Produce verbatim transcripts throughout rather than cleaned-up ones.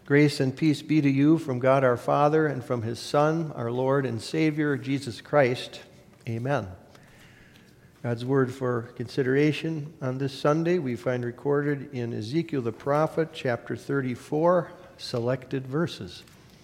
Grace and peace be to you from God our Father and from his Son, our Lord and Savior, Jesus Christ. Amen. God's word for consideration on this Sunday we find recorded in Ezekiel the prophet, chapter thirty-four, selected verses.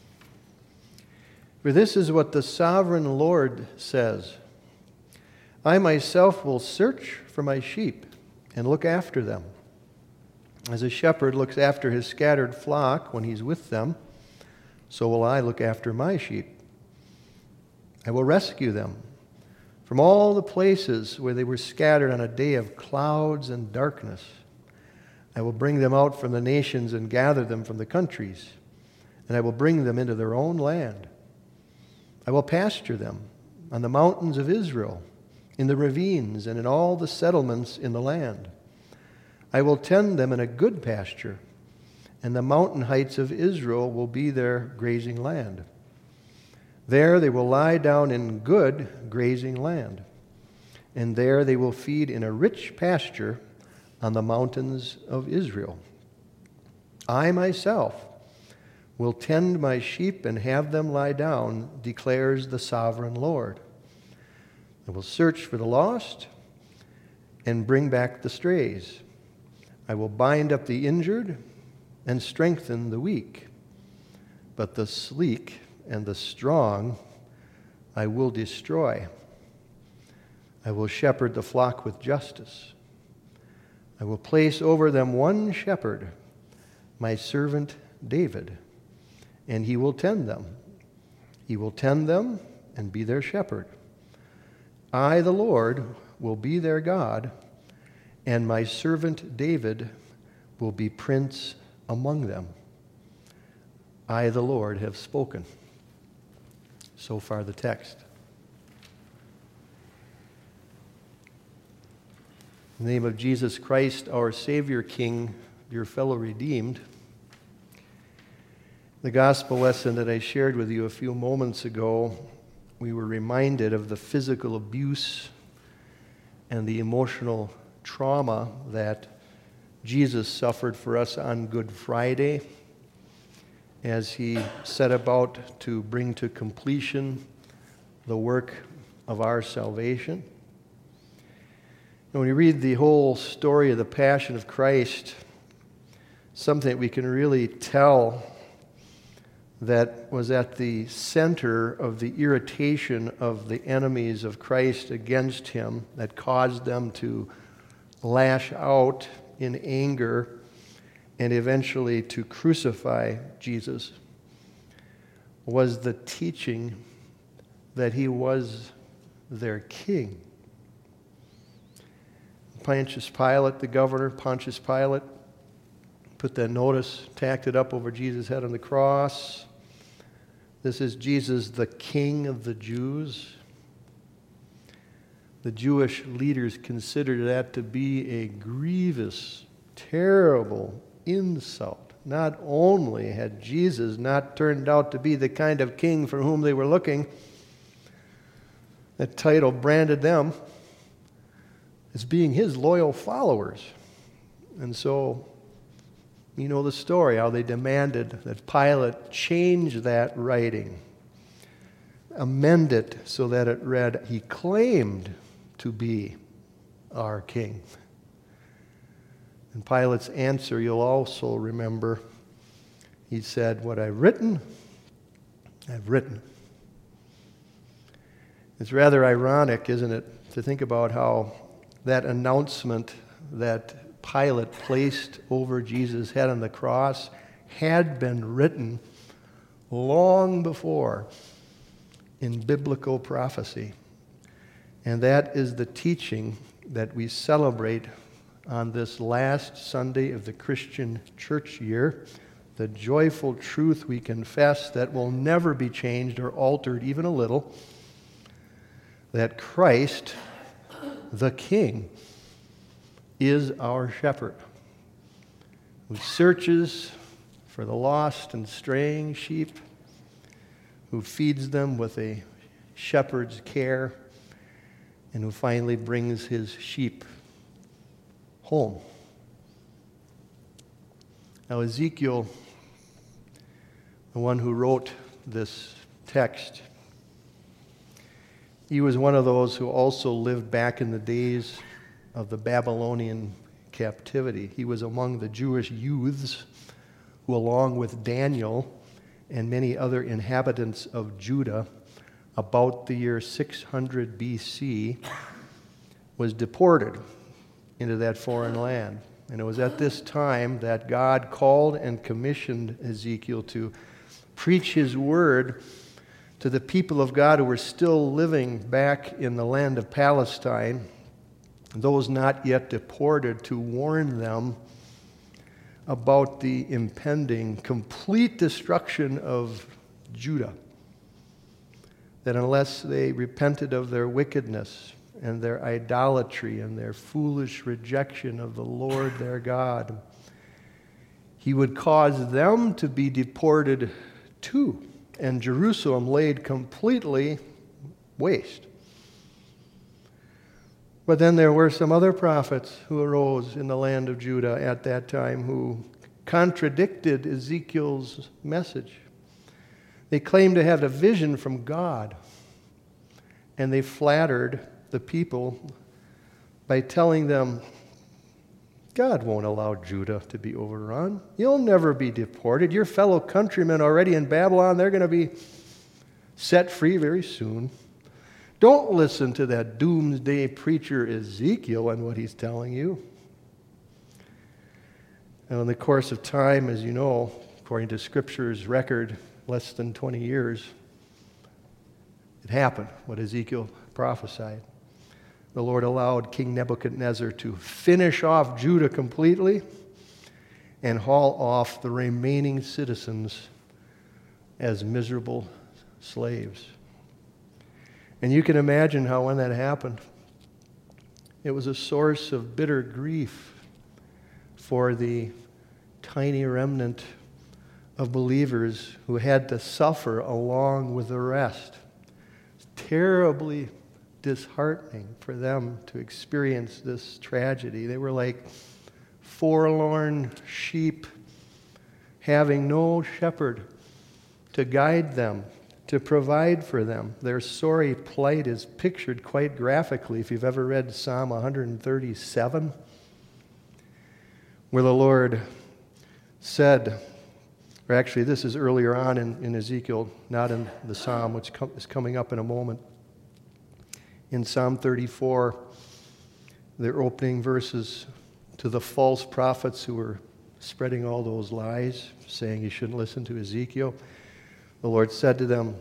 For this is what the sovereign Lord says: I myself will search for my sheep and look after them. As a shepherd looks after his scattered flock when he's with them, so will I look after my sheep. I will rescue them from all the places where they were scattered on a day of clouds and darkness. I will bring them out from the nations and gather them from the countries, and I will bring them into their own land. I will pasture them on the mountains of Israel, in the ravines, and in all the settlements in the land. I will tend them in a good pasture, and the mountain heights of Israel will be their grazing land. There they will lie down in good grazing land, and there they will feed in a rich pasture on the mountains of Israel. I myself will tend my sheep and have them lie down, declares the sovereign Lord. I will search for the lost and bring back the strays. I will bind up the injured and strengthen the weak, but the sleek and the strong I will destroy. I will shepherd the flock with justice. I will place over them one shepherd, my servant David, and he will tend them. He will tend them and be their shepherd. I, the Lord, will be their God, and my servant David will be prince among them. I, the Lord, have spoken. So far the text. In the name of Jesus Christ, our Savior King, dear fellow redeemed, the gospel lesson that I shared with you a few moments ago, we were reminded of the physical abuse and the emotional trauma that Jesus suffered for us on Good Friday as he set about to bring to completion the work of our salvation. And when you read the whole story of the Passion of Christ, something that we can really tell that was at the center of the irritation of the enemies of Christ against him, that caused them to lash out in anger and eventually to crucify Jesus, was the teaching that he was their king. Pontius Pilate, the governor, Pontius Pilate, put that notice, tacked it up over Jesus' head on the cross. This is Jesus, the King of the Jews. The Jewish leaders considered that to be a grievous, terrible insult. Not only had Jesus not turned out to be the kind of king for whom they were looking, that title branded them as being his loyal followers. And so, you know the story, how they demanded that Pilate change that writing, amend it so that it read, he claimed to be our king. And Pilate's answer, you'll also remember, he said, what I've written, I've written. It's rather ironic, isn't it, to think about how that announcement that Pilate placed over Jesus' head on the cross had been written long before in biblical prophecy. And that is the teaching that we celebrate on this last Sunday of the Christian church year, the joyful truth we confess that will never be changed or altered even a little, that Christ, the King, is our shepherd, who searches for the lost and straying sheep, who feeds them with a shepherd's care, and who finally brings his sheep home. Now, Ezekiel the one who wrote this text, he was one of those who also lived back in the days of the Babylonian captivity. He was among the Jewish youths who, along with Daniel and many other inhabitants of Judah, about the year six hundred B C, was deported into that foreign land. And it was at this time that God called and commissioned Ezekiel to preach his word to the people of God who were still living back in the land of Palestine, those not yet deported, to warn them about the impending complete destruction of Judah. That unless they repented of their wickedness and their idolatry and their foolish rejection of the Lord their God, he would cause them to be deported too, and Jerusalem laid completely waste. But then there were some other prophets who arose in the land of Judah at that time who contradicted Ezekiel's message. They claimed to have a vision from God, and they flattered the people by telling them, God won't allow Judah to be overrun. You'll never be deported. Your fellow countrymen already in Babylon, they're going to be set free very soon. Don't listen to that doomsday preacher Ezekiel and what he's telling you. And in the course of time, as you know, according to Scripture's record, less than twenty years, it happened, what Ezekiel prophesied. The Lord allowed King Nebuchadnezzar to finish off Judah completely and haul off the remaining citizens as miserable slaves. And you can imagine how when that happened, it was a source of bitter grief for the tiny remnant of believers who had to suffer along with the rest. It's terribly disheartening for them to experience this tragedy. They were like forlorn sheep having no shepherd to guide them, to provide for them. Their sorry plight is pictured quite graphically if you've ever read Psalm one thirty-seven, where the Lord said, or actually this is earlier on in, in Ezekiel, not in the Psalm, which com- is coming up in a moment. In Psalm thirty-four, their opening verses to the false prophets who were spreading all those lies, saying you shouldn't listen to Ezekiel, the Lord said to them,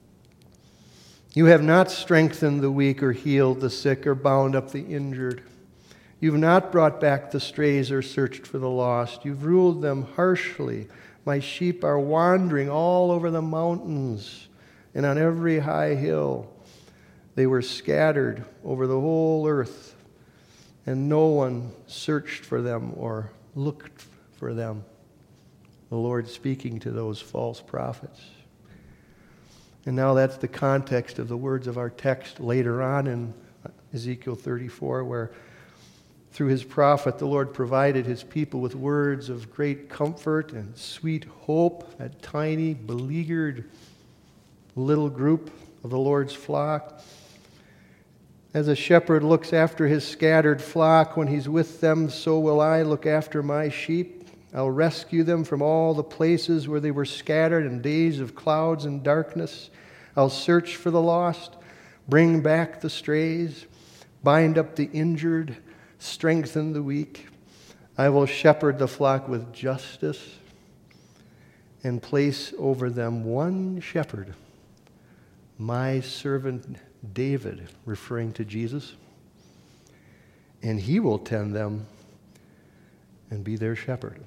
you have not strengthened the weak or healed the sick or bound up the injured. You've not brought back the strays or searched for the lost. You've ruled them harshly. My sheep are wandering all over the mountains and on every high hill. They were scattered over the whole earth, and no one searched for them or looked for them. The Lord speaking to those false prophets. And now that's the context of the words of our text later on in Ezekiel thirty-four, where through his prophet the Lord provided his people with words of great comfort and sweet hope, that tiny, beleaguered little group of the Lord's flock. As a shepherd looks after his scattered flock when he's with them, so will I look after my sheep. I'll rescue them from all the places where they were scattered in days of clouds and darkness. I'll search for the lost, bring back the strays, bind up the injured, strengthen the weak. I will shepherd the flock with justice and place over them one shepherd, my servant David, referring to Jesus, and he will tend them and be their shepherd.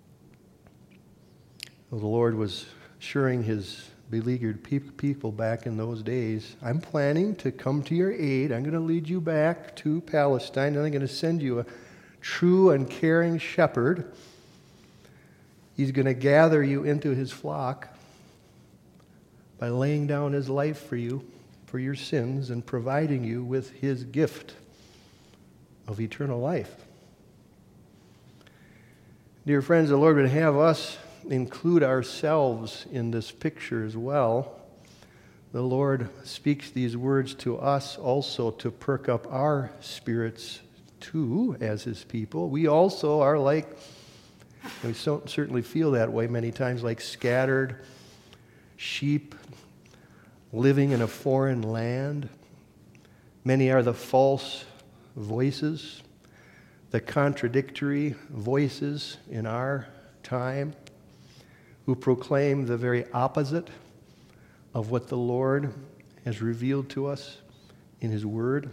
Well, the Lord was assuring his beleaguered pe- people back in those days, I'm planning to come to your aid. I'm going to lead you back to Palestine, and I'm going to send you a true and caring shepherd. He's going to gather you into his flock by laying down his life for you, for your sins, and providing you with his gift of eternal life. Dear friends, the Lord would have us include ourselves in this picture as well. The Lord speaks these words to us also to perk up our spirits too as His people. We also are like, we so, certainly feel that way many times, like scattered sheep living in a foreign land. Many are the false voices, the contradictory voices in our time who proclaim the very opposite of what the Lord has revealed to us in His Word.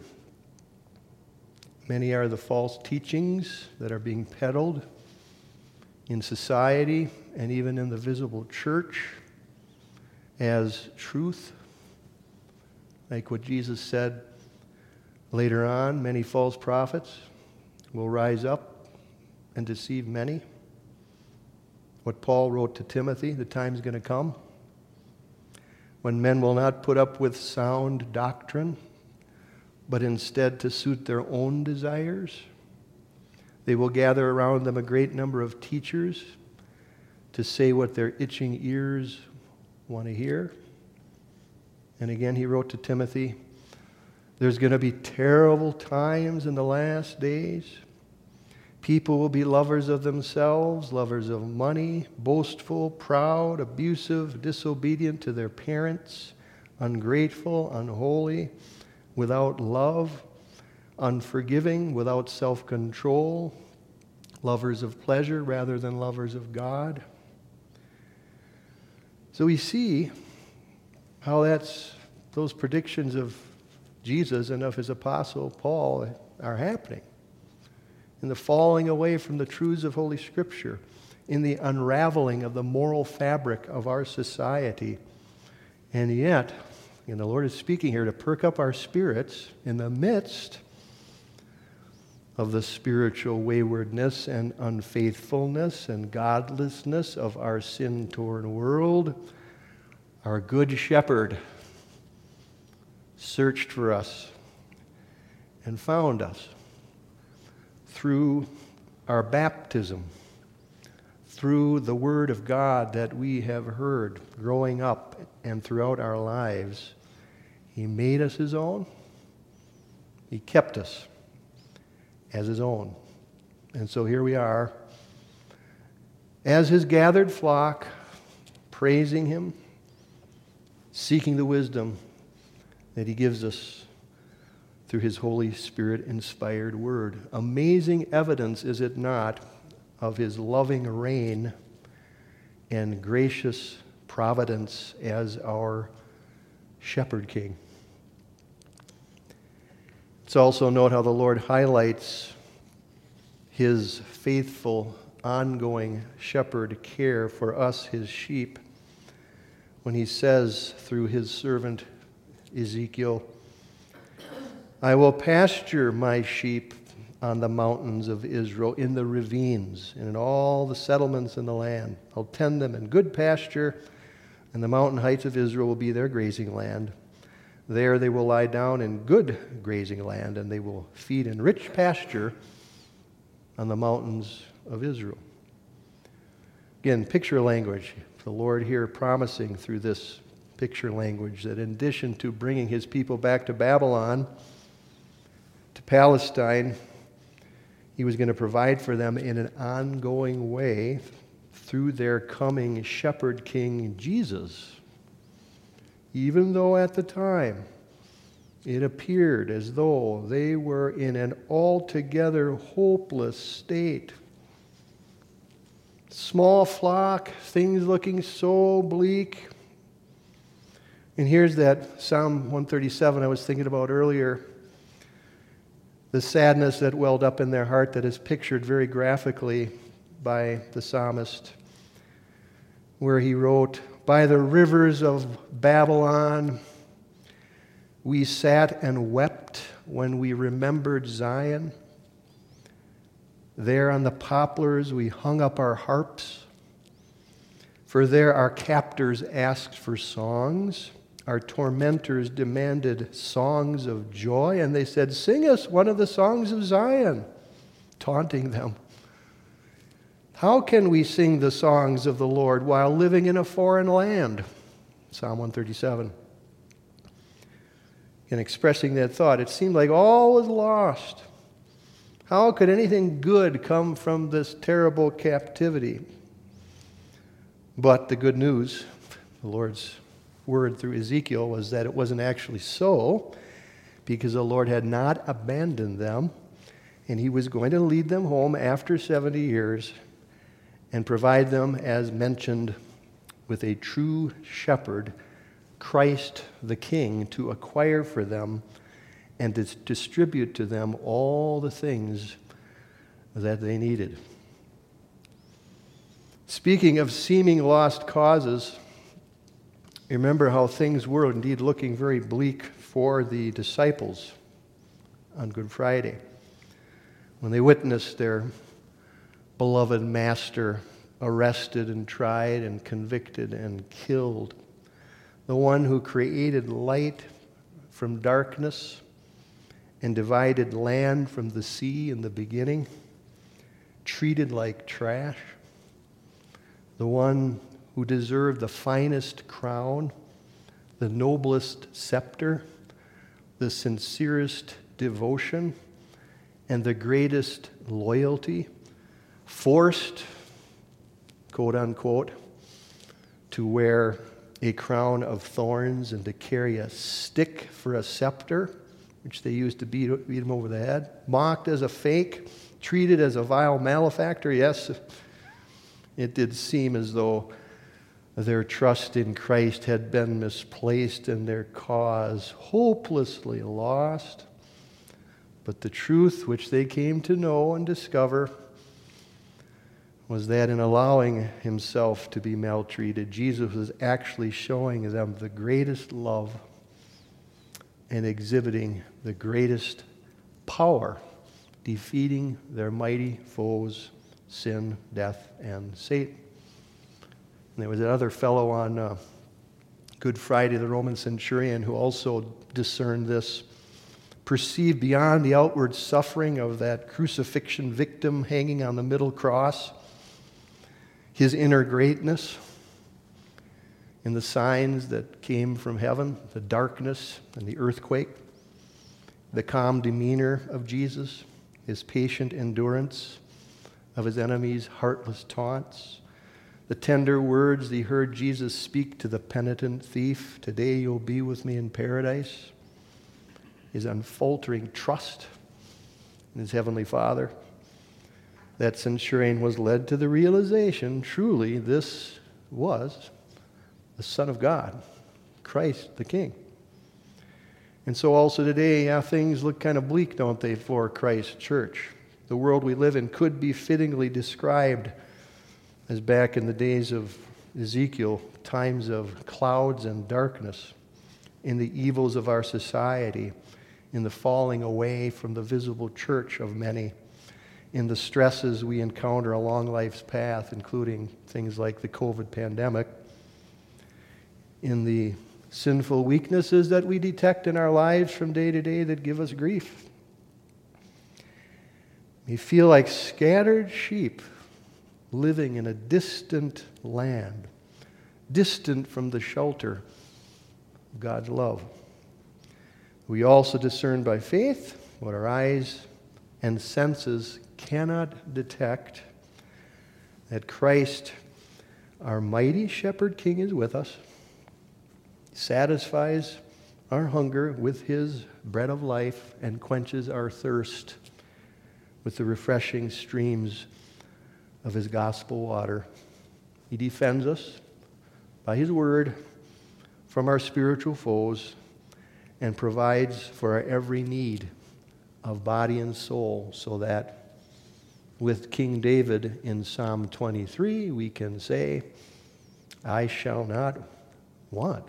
Many are the false teachings that are being peddled in society and even in the visible church as truth. Like what Jesus said later on, many false prophets will rise up and deceive many. What Paul wrote to Timothy, the time's going to come when men will not put up with sound doctrine, but instead to suit their own desires. They will gather around them a great number of teachers to say what their itching ears want to hear. And again, he wrote to Timothy, there's going to be terrible times in the last days. People will be lovers of themselves, lovers of money, boastful, proud, abusive, disobedient to their parents, ungrateful, unholy, without love, unforgiving, without self-control, lovers of pleasure rather than lovers of God. So we see how that's those predictions of Jesus and of his apostle Paul are happening. In the falling away from the truths of Holy Scripture, in the unraveling of the moral fabric of our society. And yet, and the Lord is speaking here to perk up our spirits in the midst of the spiritual waywardness and unfaithfulness and godlessness of our sin-torn world. Our good shepherd searched for us and found us through our baptism, through the Word of God that we have heard growing up and throughout our lives. He made us His own. He kept us as His own. And so here we are, as His gathered flock, praising Him, seeking the wisdom that He gives us through His Holy Spirit-inspired Word. Amazing evidence, is it not, of His loving reign and gracious providence as our Shepherd King. Let's also note how the Lord highlights His faithful, ongoing shepherd care for us, His sheep, when He says through His servant Ezekiel, I will pasture my sheep on the mountains of Israel, in the ravines, and in all the settlements in the land. I'll tend them in good pasture, and the mountain heights of Israel will be their grazing land. There they will lie down in good grazing land, and they will feed in rich pasture on the mountains of Israel. Again, picture language. The Lord here promising through this picture language that in addition to bringing His people back to Babylon, to Palestine, He was going to provide for them in an ongoing way through their coming shepherd king Jesus. Even though at the time it appeared as though they were in an altogether hopeless state. Small flock, things looking so bleak. And here's that Psalm one thirty-seven I was thinking about earlier. The sadness that welled up in their heart that is pictured very graphically by the psalmist, where he wrote, by the rivers of Babylon we sat and wept when we remembered Zion. There on the poplars we hung up our harps, for there our captors asked for songs. Our tormentors demanded songs of joy, and they said, sing us one of the songs of Zion, taunting them. How can we sing the songs of the Lord while living in a foreign land? Psalm one thirty-seven. In expressing that thought, it seemed like all was lost. How could anything good come from this terrible captivity? But the good news, the Lord's word through Ezekiel, was that it wasn't actually so, because the Lord had not abandoned them, and he was going to lead them home after seventy years and provide them, as mentioned, with a true shepherd, Christ the King, to acquire for them and to distribute to them all the things that they needed. Speaking of seeming lost causes, remember how things were indeed looking very bleak for the disciples on Good Friday when they witnessed their beloved master arrested and tried and convicted and killed. The one who created light from darkness and divided land from the sea in the beginning, treated like trash. The one who deserved the finest crown, the noblest scepter, the sincerest devotion, and the greatest loyalty, forced, quote unquote, to wear a crown of thorns and to carry a stick for a scepter, which they used to beat, beat him over the head, mocked as a fake, treated as a vile malefactor. Yes, it did seem as though their trust in Christ had been misplaced and their cause hopelessly lost. But the truth which they came to know and discover was that in allowing himself to be maltreated, Jesus was actually showing them the greatest love and exhibiting the greatest power, defeating their mighty foes, sin, death, and Satan. And there was another fellow on uh, Good Friday, the Roman centurion, who also discerned this, perceived beyond the outward suffering of that crucifixion victim hanging on the middle cross his inner greatness in the signs that came from heaven, the darkness and the earthquake, the calm demeanor of Jesus, his patient endurance of his enemies' heartless taunts, the tender words that he heard Jesus speak to the penitent thief, "Today you'll be with me in paradise," his unfaltering trust in his heavenly Father. That centurion was led to the realization, truly, this was the Son of God, Christ the King. And so also today, yeah, things look kind of bleak, don't they, for Christ's church? The world we live in could be fittingly described as back in the days of Ezekiel, times of clouds and darkness, in the evils of our society, in the falling away from the visible church of many, in the stresses we encounter along life's path, including things like the COVID pandemic, in the sinful weaknesses that we detect in our lives from day to day that give us grief. We feel like scattered sheep living in a distant land, distant from the shelter of God's love. We also discern by faith what our eyes and senses cannot detect, that Christ, our mighty shepherd king, is with us, satisfies our hunger with his bread of life, and quenches our thirst with the refreshing streams of his gospel water. He defends us by his word from our spiritual foes and provides for our every need of body and soul, so that with King David in Psalm twenty-three, we can say, "I shall not want."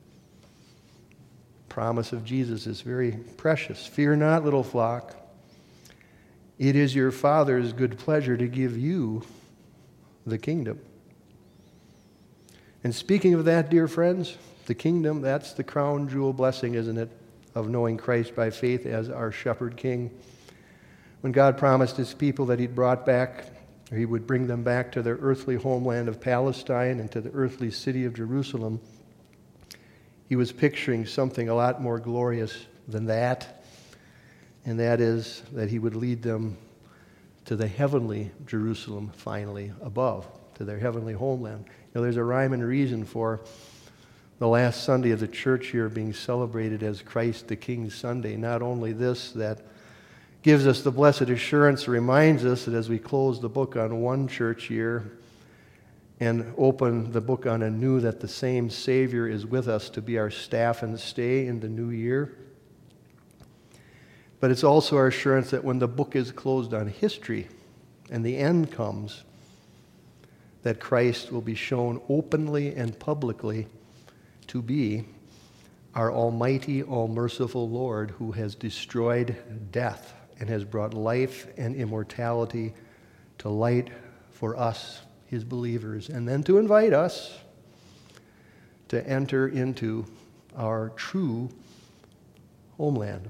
Promise of Jesus is very precious. "Fear not, little flock. It is your Father's good pleasure to give you the kingdom." And speaking of that, dear friends, the kingdom, that's the crown jewel blessing, isn't it, of knowing Christ by faith as our shepherd king. When God promised his people that he'd brought back He would bring them back to their earthly homeland of Palestine and to the earthly city of Jerusalem. He was picturing something a lot more glorious than that, and that is that he would lead them to the heavenly Jerusalem finally above, to their heavenly homeland. You know, there's a rhyme and reason for the last Sunday of the church year being celebrated as Christ the King Sunday. Not only this, that gives us the blessed assurance, reminds us that as we close the book on one church year and open the book on a new, that the same Savior is with us to be our staff and stay in the new year. But it's also our assurance that when the book is closed on history and the end comes, that Christ will be shown openly and publicly to be our almighty, all-merciful Lord who has destroyed death and has brought life and immortality to light for us, his believers, and then to invite us to enter into our true homeland.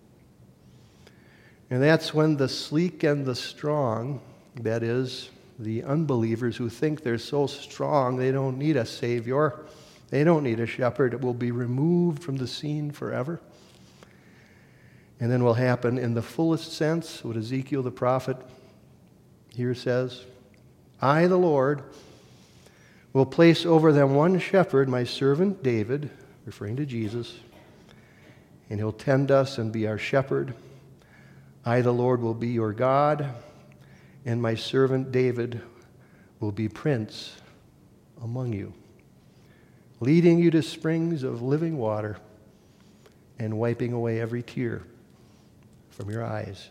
And that's when the sleek and the strong, that is, the unbelievers who think they're so strong they don't need a Savior, they don't need a shepherd, will be removed from the scene forever. And then will happen in the fullest sense what Ezekiel the prophet here says, I, the Lord, will place over them one shepherd, my servant David, referring to Jesus, and he'll tend us and be our shepherd. I, the Lord, will be your God, and my servant David will be prince among you, leading you to springs of living water and wiping away every tear from your eyes.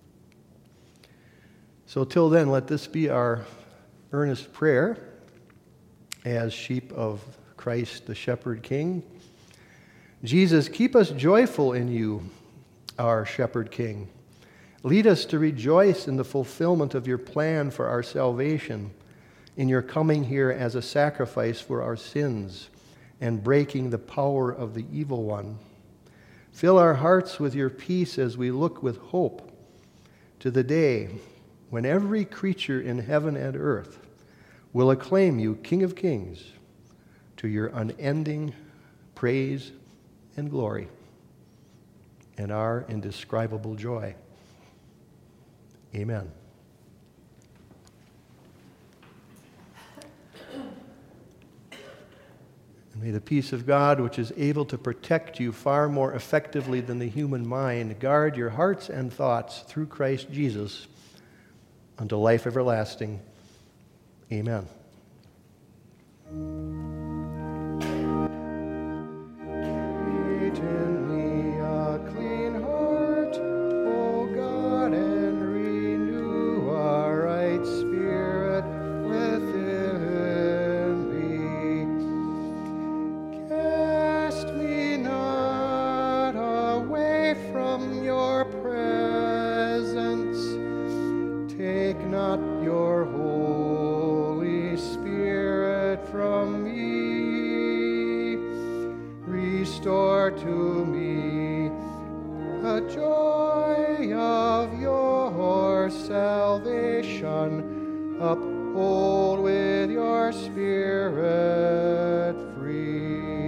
So till then, let this be our earnest prayer as sheep of Christ the Shepherd King. Jesus, keep us joyful in you, our Shepherd King. Lead us to rejoice in the fulfillment of your plan for our salvation, in your coming here as a sacrifice for our sins and breaking the power of the evil one. Fill our hearts with your peace as we look with hope to the day when every creature in heaven and earth will acclaim you King of Kings to your unending praise and glory and our indescribable joy. Amen. And may the peace of God, which is able to protect you far more effectively than the human mind, guard your hearts and thoughts through Christ Jesus unto life everlasting. Amen. Create in me a clean heart, O God, and renew a right spirit within me. Cast me not away from your presence. Take not your Holy Spirit from me. Restore to me the joy of your salvation. Uphold with your Spirit free.